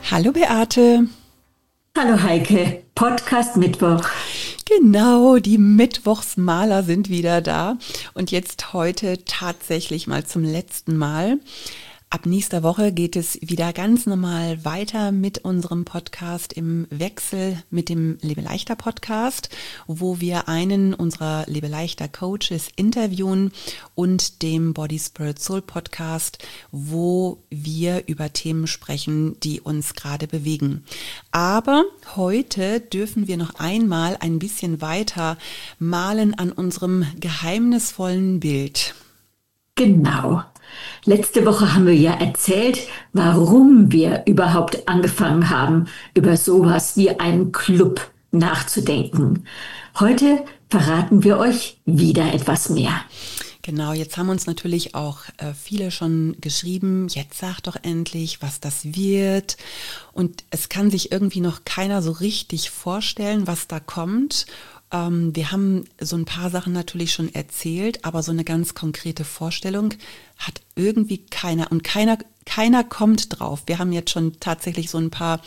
Hallo Beate. Hallo Heike, Podcast Mittwoch. Genau, die Mittwochsmaler sind wieder da und jetzt heute tatsächlich mal zum letzten Mal. Ab nächster Woche geht es wieder ganz normal weiter mit unserem Podcast im Wechsel mit dem Lebe Leichter Podcast, wo wir einen unserer Lebe Leichter Coaches interviewen und dem Body Spirit Soul Podcast, wo wir über Themen sprechen, die uns gerade bewegen. Aber heute dürfen wir noch einmal ein bisschen weiter malen an unserem geheimnisvollen Bild. Genau. Letzte Woche haben wir ja erzählt, warum wir überhaupt angefangen haben, über sowas wie einen Club nachzudenken. Heute verraten wir euch wieder etwas mehr. Genau, jetzt haben uns natürlich auch viele schon geschrieben, jetzt sag doch endlich, was das wird. Und es kann sich irgendwie noch keiner so richtig vorstellen, was da kommt. Wir haben so ein paar Sachen natürlich schon erzählt, aber so eine ganz konkrete Vorstellung hat irgendwie keiner und keiner kommt drauf. Wir haben jetzt schon tatsächlich so ein paar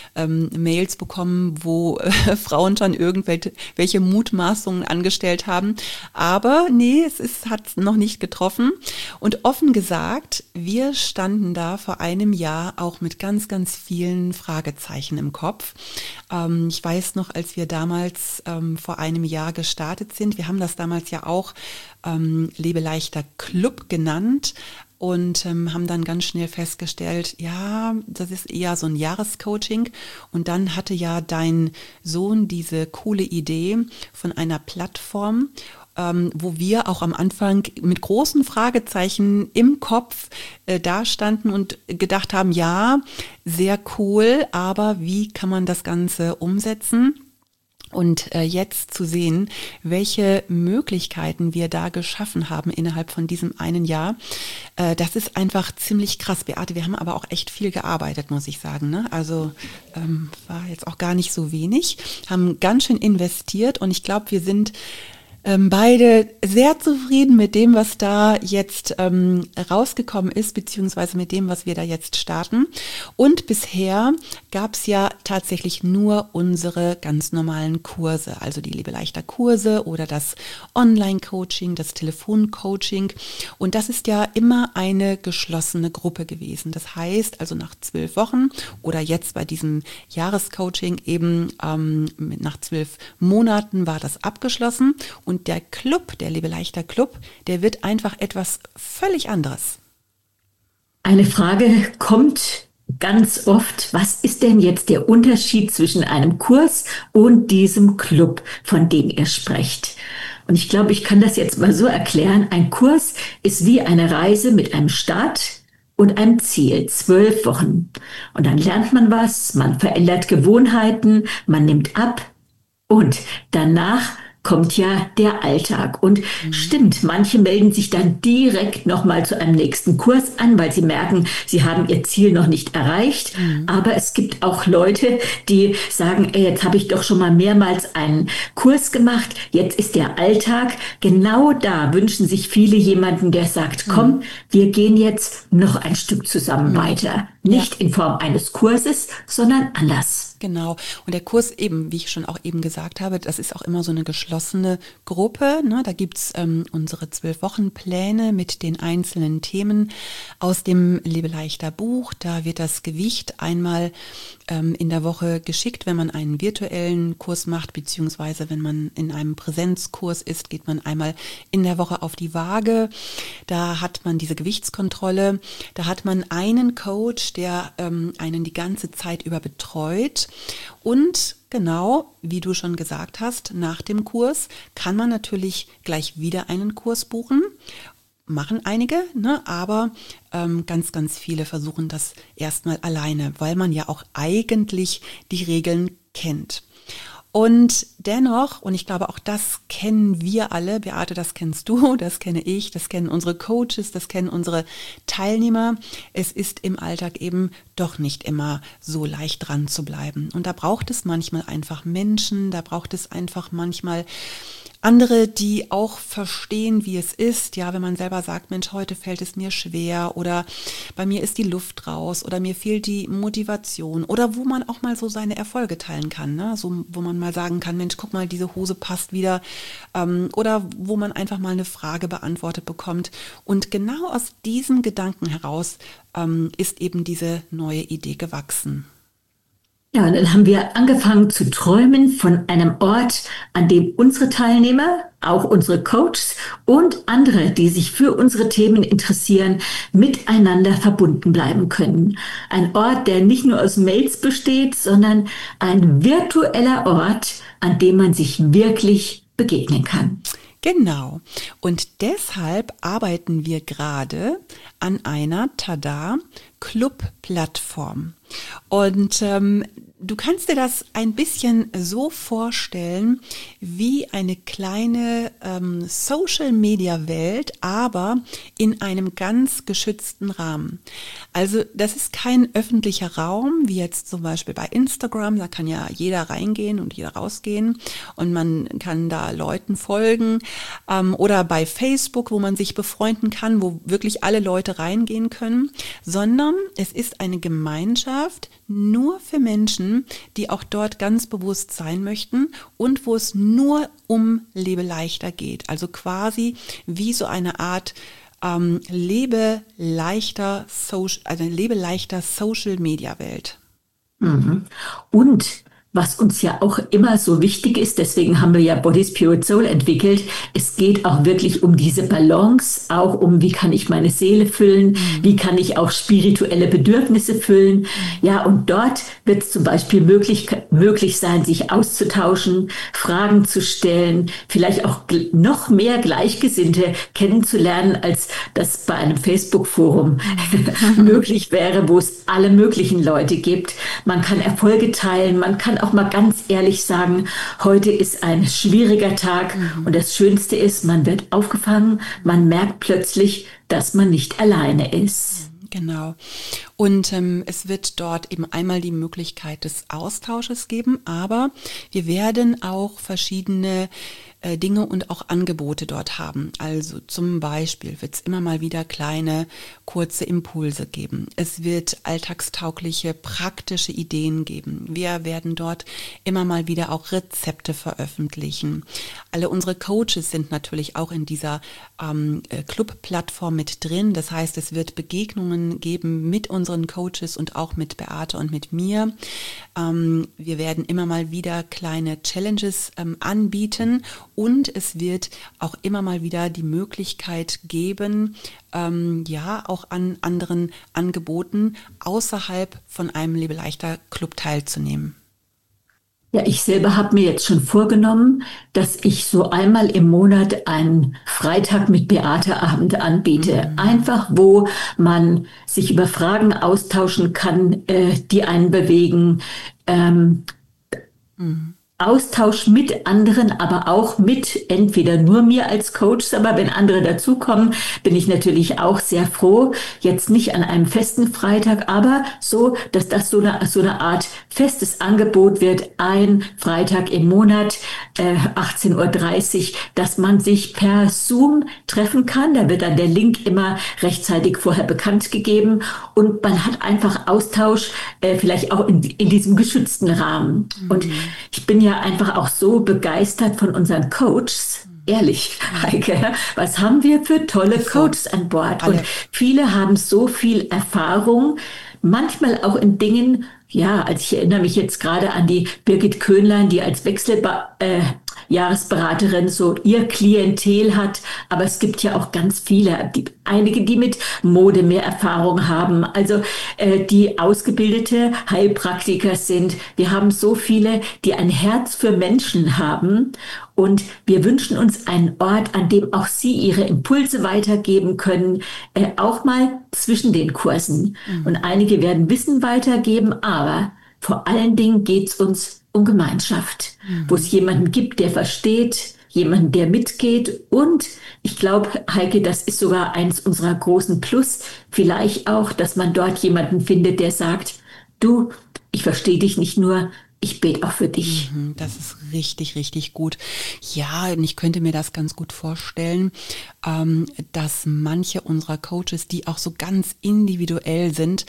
Mails bekommen, wo Frauen schon irgendwelche Mutmaßungen angestellt haben. Aber nee, hat noch nicht getroffen. Und offen gesagt, wir standen da vor einem Jahr auch mit ganz, ganz vielen Fragezeichen im Kopf. Ich weiß noch, als wir damals vor einem Jahr gestartet sind, wir haben das damals ja auch Lebe Leichter Club genannt und haben dann ganz schnell festgestellt, ja, das ist eher so ein Jahrescoaching. Und dann hatte ja dein Sohn diese coole Idee von einer Plattform, wo wir auch am Anfang mit großen Fragezeichen im Kopf dastanden und gedacht haben, ja, sehr cool, aber wie kann man das Ganze umsetzen? Und jetzt zu sehen, welche Möglichkeiten wir da geschaffen haben innerhalb von diesem einen Jahr, das ist einfach ziemlich krass. Beate, wir haben aber auch echt viel gearbeitet, muss ich sagen, ne? Also war jetzt auch gar nicht so wenig, haben ganz schön investiert und ich glaube, wir sind beide sehr zufrieden mit dem, was da jetzt rausgekommen ist, beziehungsweise mit dem, was wir da jetzt starten. Und bisher gab es ja tatsächlich nur unsere ganz normalen Kurse, also die Lebe Leichter Kurse oder das Online-Coaching, das Telefon-Coaching. Und das ist ja immer eine geschlossene Gruppe gewesen. Das heißt, also nach 12 Wochen oder jetzt bei diesem Jahrescoaching eben nach 12 Monaten war das abgeschlossen. Und der Club, der Lebe Leichter Club, der wird einfach etwas völlig anderes. Eine Frage kommt ganz oft, was ist denn jetzt der Unterschied zwischen einem Kurs und diesem Club, von dem ihr sprecht? Und ich glaube, ich kann das jetzt mal so erklären. Ein Kurs ist wie eine Reise mit einem Start und einem Ziel, 12 Wochen. Und dann lernt man was, man verändert Gewohnheiten, man nimmt ab und danach kommt ja der Alltag. Und stimmt, manche melden sich dann direkt nochmal zu einem nächsten Kurs an, weil sie merken, sie haben ihr Ziel noch nicht erreicht. Aber es gibt auch Leute, die sagen, ey, jetzt habe ich doch schon mal mehrmals einen Kurs gemacht, jetzt ist der Alltag. Genau da wünschen sich viele jemanden, der sagt, komm, wir gehen jetzt noch ein Stück zusammen weiter. Nicht in Form eines Kurses, sondern anders. Genau. Und der Kurs eben, wie ich schon auch eben gesagt habe, das ist auch immer so eine geschlossene Gruppe. Ne? Da gibt's unsere 12-Wochen-Pläne mit den einzelnen Themen aus dem Lebe Leichter Buch. Da wird das Gewicht einmal in der Woche geschickt, wenn man einen virtuellen Kurs macht, beziehungsweise wenn man in einem Präsenzkurs ist, geht man einmal in der Woche auf die Waage. Da hat man diese Gewichtskontrolle. Da hat man einen Coach, der einen die ganze Zeit über betreut. Und genau, wie du schon gesagt hast, nach dem Kurs kann man natürlich gleich wieder einen Kurs buchen. Machen einige, ne? Aber ganz, ganz viele versuchen das erstmal alleine, weil man ja auch eigentlich die Regeln kennt. Und dennoch, und ich glaube, auch das kennen wir alle, Beate, das kennst du, das kenne ich, das kennen unsere Coaches, das kennen unsere Teilnehmer. Es ist im Alltag eben doch nicht immer so leicht dran zu bleiben. Und da braucht es manchmal einfach Menschen, da braucht es einfach manchmal andere, die auch verstehen, wie es ist, ja, wenn man selber sagt, Mensch, heute fällt es mir schwer oder bei mir ist die Luft raus oder mir fehlt die Motivation oder wo man auch mal so seine Erfolge teilen kann, ne? So, wo man mal sagen kann, Mensch, guck mal, diese Hose passt wieder, oder wo man einfach mal eine Frage beantwortet bekommt. Und genau aus diesem Gedanken heraus ist eben diese neue Idee gewachsen. Ja, und dann haben wir angefangen zu träumen von einem Ort, an dem unsere Teilnehmer, auch unsere Coaches und andere, die sich für unsere Themen interessieren, miteinander verbunden bleiben können. Ein Ort, der nicht nur aus Mails besteht, sondern ein virtueller Ort, an dem man sich wirklich begegnen kann. Genau. Und deshalb arbeiten wir gerade an einer Club-Plattform. Und du kannst dir das ein bisschen so vorstellen wie eine kleine Social-Media-Welt, aber in einem ganz geschützten Rahmen. Also das ist kein öffentlicher Raum, wie jetzt zum Beispiel bei Instagram, da kann ja jeder reingehen und jeder rausgehen und man kann da Leuten folgen, oder bei Facebook, wo man sich befreunden kann, wo wirklich alle Leute reingehen können, sondern es ist eine Gemeinschaft nur für Menschen, die auch dort ganz bewusst sein möchten und wo es nur um Lebe leichter geht. Also quasi wie so eine Art Lebe leichter Social Media Welt. Mhm. Und was uns ja auch immer so wichtig ist, deswegen haben wir ja Body, Spirit, Soul entwickelt, es geht auch wirklich um diese Balance, auch um, wie kann ich meine Seele füllen, wie kann ich auch spirituelle Bedürfnisse füllen. Ja, und dort wird es zum Beispiel möglich sein, sich auszutauschen, Fragen zu stellen, vielleicht auch noch mehr Gleichgesinnte kennenzulernen, als das bei einem Facebook-Forum möglich wäre, wo es alle möglichen Leute gibt. Man kann Erfolge teilen, man kann auch mal ganz ehrlich sagen, heute ist ein schwieriger Tag und das Schönste ist, man wird aufgefangen, man merkt plötzlich, dass man nicht alleine ist. Genau. Und es wird dort eben einmal die Möglichkeit des Austausches geben, aber wir werden auch verschiedene Dinge und auch Angebote dort haben. Also zum Beispiel wird es immer mal wieder kleine, kurze Impulse geben. Es wird alltagstaugliche, praktische Ideen geben. Wir werden dort immer mal wieder auch Rezepte veröffentlichen. Alle unsere Coaches sind natürlich auch in dieser Club-Plattform mit drin. Das heißt, es wird Begegnungen geben mit unseren Coaches und auch mit Beate und mit mir. Wir werden immer mal wieder kleine Challenges anbieten. Und es wird auch immer mal wieder die Möglichkeit geben, auch an anderen Angeboten außerhalb von einem Lebeleichter Club teilzunehmen. Ja, ich selber habe mir jetzt schon vorgenommen, dass ich so einmal im Monat einen Freitag mit Beate-Abend anbiete. Einfach, wo man sich über Fragen austauschen kann, die einen bewegen. Austausch mit anderen, aber auch mit entweder nur mir als Coach, aber wenn andere dazukommen, bin ich natürlich auch sehr froh. Jetzt nicht an einem festen Freitag, aber so, dass das so eine Art festes Angebot wird, ein Freitag im Monat, 18:30 Uhr, dass man sich per Zoom treffen kann. Da wird dann der Link immer rechtzeitig vorher bekannt gegeben und man hat einfach Austausch, vielleicht auch in diesem geschützten Rahmen. Und ich bin ja einfach auch so begeistert von unseren Coaches. Ehrlich, Heike, was haben wir für tolle Coaches an Bord? Und viele haben so viel Erfahrung, manchmal auch in Dingen, ja, also ich erinnere mich jetzt gerade an die Birgit Köhnlein, die als Jahresberaterin so ihr Klientel hat, aber es gibt ja auch ganz viele, einige, die mit Mode mehr Erfahrung haben, also die ausgebildete Heilpraktiker sind. Wir haben so viele, die ein Herz für Menschen haben und wir wünschen uns einen Ort, an dem auch sie ihre Impulse weitergeben können, auch mal zwischen den Kursen. Und einige werden Wissen weitergeben, aber vor allen Dingen geht's uns um Gemeinschaft, wo es jemanden gibt, der versteht, jemanden, der mitgeht. Und ich glaube, Heike, das ist sogar eins unserer großen Plus, vielleicht auch, dass man dort jemanden findet, der sagt, du, ich verstehe dich nicht nur, Ich bete auch für dich. Das ist richtig, richtig gut. Ja, und ich könnte mir das ganz gut vorstellen, dass manche unserer Coaches, die auch so ganz individuell sind,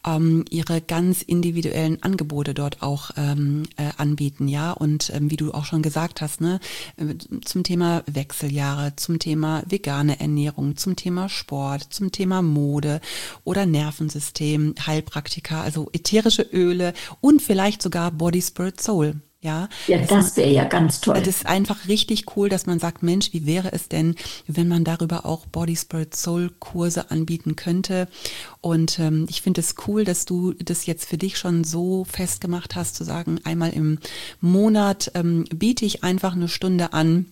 ihre ganz individuellen Angebote dort auch anbieten, ja. Und wie du auch schon gesagt hast, ne, zum Thema Wechseljahre, zum Thema vegane Ernährung, zum Thema Sport, zum Thema Mode oder Nervensystem, Heilpraktika, also ätherische Öle und vielleicht sogar Body, Spirit, Soul. Ja, Ja, das wäre ja ganz toll. das ist einfach richtig cool, dass man sagt, Mensch, wie wäre es denn, wenn man darüber auch Body, Spirit, Soul Kurse anbieten könnte? Und ich finde es cool, dass du das jetzt für dich schon so festgemacht hast, zu sagen, einmal im Monat biete ich einfach eine Stunde an,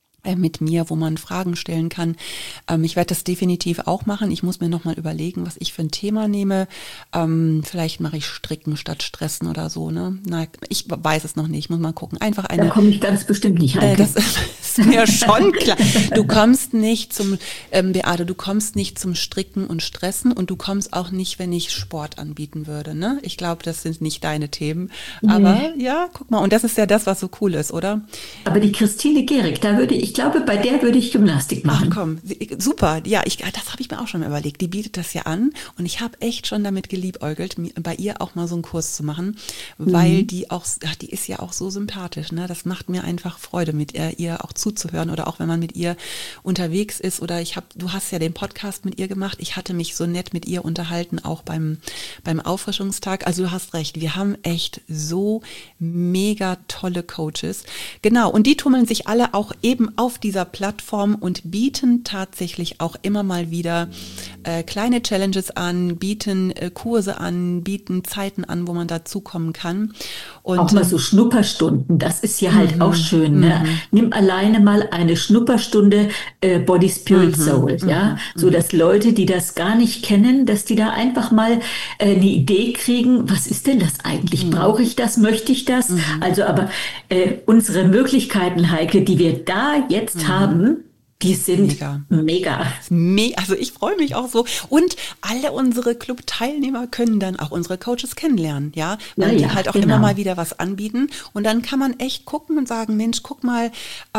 mit mir, wo man Fragen stellen kann. Ich werde das definitiv auch machen. Ich muss mir nochmal überlegen, was ich für ein Thema nehme. Vielleicht mache ich Stricken statt Stressen oder so. Ne? Na, ich weiß es noch nicht. Ich muss mal gucken. Einfach Da eine. komme ich ganz bestimmt nicht rein. Das ist mir schon klar. Du kommst nicht zum, Beate, du kommst nicht zum Stricken und Stressen und du kommst auch nicht, wenn ich Sport anbieten würde. Ne? Ich glaube, das sind nicht deine Themen. Aber ja, guck mal. Und das ist ja das, was so cool ist, oder? Aber die Christine Gehrig, ich glaube, bei der würde ich Gymnastik Ach machen. komm, super. Ja, das habe ich mir auch schon mal überlegt. Die bietet das ja an und ich habe echt schon damit geliebäugelt, bei ihr auch mal so einen Kurs zu machen, weil die ist ja auch so sympathisch. Ne? Das macht mir einfach Freude, mit ihr auch zuzuhören oder auch wenn man mit ihr unterwegs ist oder du hast ja den Podcast mit ihr gemacht. Ich hatte mich so nett mit ihr unterhalten, auch beim Auffrischungstag. Also du hast recht, wir haben echt so mega tolle Coaches. Genau, und die tummeln sich alle auch eben auf dieser Plattform und bieten tatsächlich auch immer mal wieder kleine Challenges an, bieten Kurse an, bieten Zeiten an, wo man dazukommen kann. Und Auch mal so Schnupperstunden, das ist ja halt auch schön. Ne? Nimm alleine mal eine Schnupperstunde Body, Spirit, Soul, ja, so dass Leute, die das gar nicht kennen, dass die da einfach mal eine Idee kriegen, was ist denn das eigentlich? Brauche ich das? Möchte ich das? Also aber unsere Möglichkeiten, Heike, die wir da jetzt haben, die sind mega. Also ich freue mich auch so. Und alle unsere Club-Teilnehmer können dann auch unsere Coaches kennenlernen, ja, weil die halt auch immer mal wieder was anbieten. Und dann kann man echt gucken und sagen, Mensch, guck mal,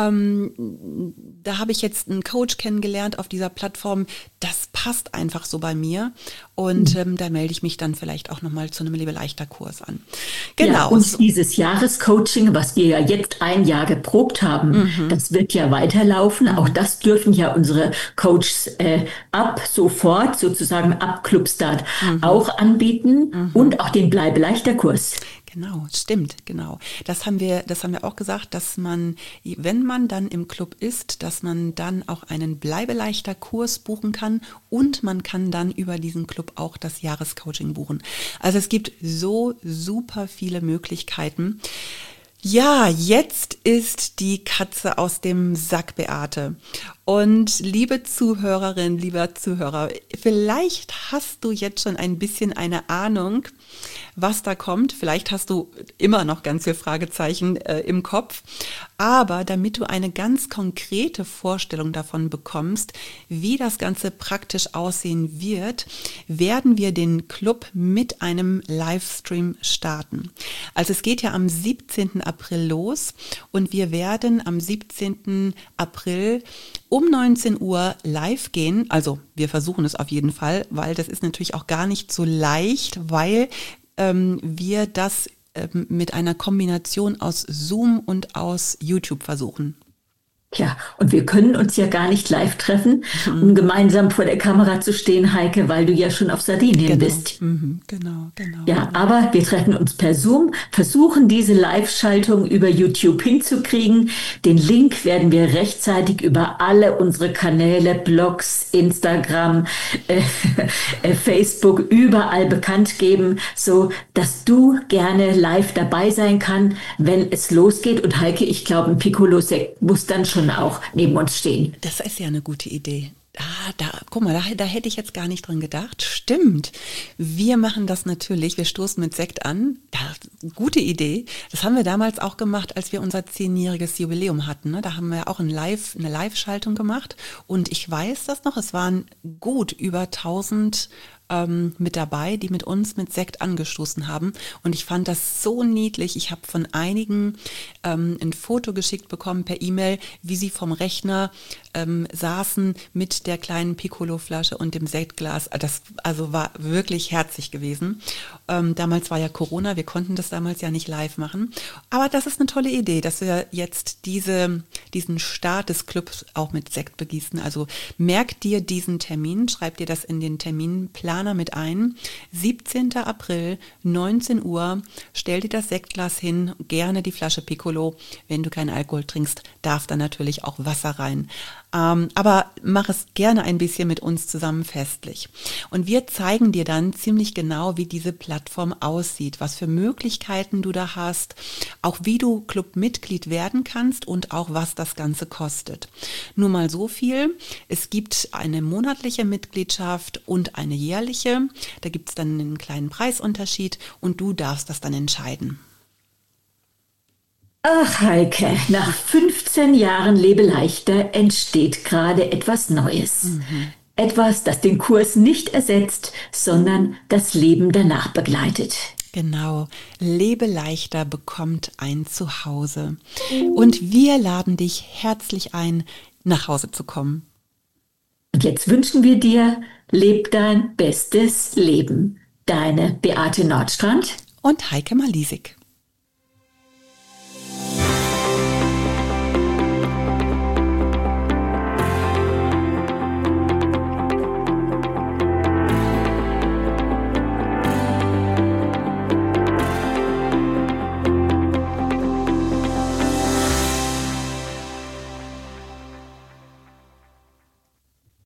da habe ich jetzt einen Coach kennengelernt auf dieser Plattform. Das passt einfach so bei mir. Und da melde ich mich dann vielleicht auch nochmal zu einem Liebe-Leichter-Kurs an. Genau. Ja, und dieses Jahrescoaching, was wir ja jetzt ein Jahr geprobt haben, das wird ja weiterlaufen. Auch das dürfen ja unsere Coaches ab sofort, sozusagen ab Clubstart, auch anbieten. Und auch den Bleibe-Leichter-Kurs. Genau, stimmt, genau. Das haben wir auch gesagt, dass man, wenn man dann im Club ist, dass man dann auch einen Bleibeleichter Kurs buchen kann und man kann dann über diesen Club auch das Jahrescoaching buchen. Also es gibt so super viele Möglichkeiten. Ja, jetzt ist die Katze aus dem Sack, Beate. Und liebe Zuhörerin, lieber Zuhörer, vielleicht hast du jetzt schon ein bisschen eine Ahnung, was da kommt. Vielleicht hast du immer noch ganz viele Fragezeichen im Kopf. Aber damit du eine ganz konkrete Vorstellung davon bekommst, wie das Ganze praktisch aussehen wird, werden wir den Club mit einem Livestream starten. Also es geht ja am 17. April los und wir werden am 17. April um 19 Uhr live gehen. Also wir versuchen es auf jeden Fall, weil das ist natürlich auch gar nicht so leicht, weil wir das mit einer Kombination aus Zoom und aus YouTube versuchen. Ja, und wir können uns ja gar nicht live treffen, um gemeinsam vor der Kamera zu stehen, Heike, weil du ja schon auf Sardinien bist. Genau. Ja, aber wir treffen uns per Zoom, versuchen diese Live-Schaltung über YouTube hinzukriegen. Den Link werden wir rechtzeitig über alle unsere Kanäle, Blogs, Instagram, Facebook, überall bekannt geben, so dass du gerne live dabei sein kann, wenn es losgeht. Und Heike, ich glaube, ein Piccolo-Sekt muss dann schon auch neben uns stehen. Das ist ja eine gute Idee. Guck mal, da hätte ich jetzt gar nicht dran gedacht. Stimmt. Wir machen das natürlich. Wir stoßen mit Sekt an. Ja, gute Idee. Das haben wir damals auch gemacht, als wir unser 10-jähriges Jubiläum hatten. Ne? Da haben wir auch eine Live-Schaltung gemacht. Und ich weiß das noch, es waren gut über 1000 mit dabei, die mit uns mit Sekt angestoßen haben. Und ich fand das so niedlich. Ich habe von einigen ein Foto geschickt bekommen per E-Mail, wie sie vom Rechner saßen mit der kleinen Piccolo-Flasche und dem Sektglas. Das also war wirklich herzig gewesen. Damals war ja Corona, wir konnten das damals ja nicht live machen. Aber das ist eine tolle Idee, dass wir jetzt diesen Start des Clubs auch mit Sekt begießen. Also merk dir diesen Termin, schreib dir das in den Terminplaner mit ein. 17. April, 19 Uhr, stell dir das Sektglas hin, gerne die Flasche Piccolo. Wenn du keinen Alkohol trinkst, darf da natürlich auch Wasser rein. Aber mach es gerne ein bisschen mit uns zusammen festlich. Und wir zeigen dir dann ziemlich genau, wie diese Plattform aussieht, was für Möglichkeiten du da hast, auch wie du Clubmitglied werden kannst und auch was das Ganze kostet. Nur mal so viel, es gibt eine monatliche Mitgliedschaft und eine jährliche. Da gibt es dann einen kleinen Preisunterschied und du darfst das dann entscheiden. Ach, Heike, nach 15 Jahren Lebe leichter entsteht gerade etwas Neues. Etwas, das den Kurs nicht ersetzt, sondern das Leben danach begleitet. Genau, Lebe leichter bekommt ein Zuhause. Und wir laden dich herzlich ein, nach Hause zu kommen. Und jetzt wünschen wir dir, leb dein bestes Leben. Deine Beate Nordstrand Und Heike Malisik.